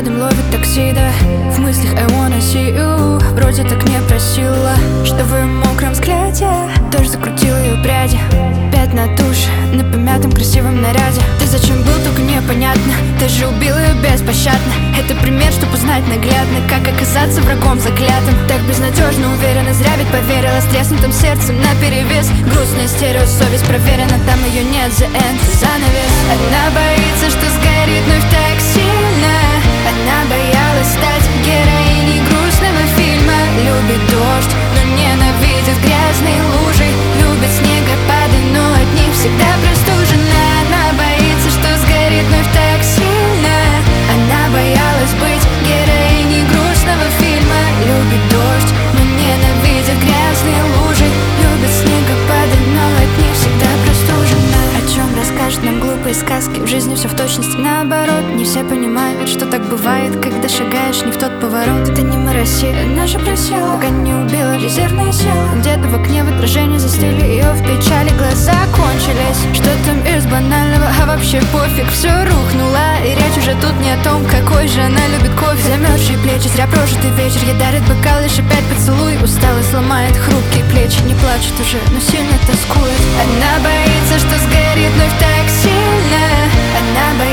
рядом, ловит такси, да. В мыслях I wanna see you. Вроде так не просила, что в ее мокром взгляде тоже закрутила ее пряди. Пятна туши на помятом красивом наряде. Ты зачем был, только непонятно. Ты же убил ее беспощадно. Это пример, чтобы узнать наглядно, как оказаться врагом заклятым. Так безнадежно, уверена, зря ведь поверила. С треснутым сердцем наперевес. Грустная стереосовесть проверена, там ее нет, the end, занавес. Она боится, что сгорит вновь так сильно. Она боялась стать героиней грустного фильма. Любит дождь, но ненавидит грязные лужи. Любит снегопады, но от них всегда простужена. Она боится, что сгорит вновь так сильно. Она боялась быть героиней грустного фильма. Любит дождь, но ненавидит грязные лужи. Любит снегопады, но от них всегда простужена. О чем расскажут нам глупые сказки? В жизни все в точности наоборот. Не все понимают, что так бывает, когда шагаешь не в тот поворот. Это не мороси, она же просила, пока не убила резервные силы. Где-то в окне в отражении застыли ее в печали. Глаза кончились, что там из банального, а вообще пофиг. Все рухнуло, и речь уже тут не о том, какой же она любит кофе. Замерзшие плечи, зря прожитый вечер. Ей дарит бокал, лишь опять поцелуй. Усталость ломает хрупкие плечи. Не плачет уже, но сильно тоскует. Она боится, что сгорит вновь так сильно. Она боится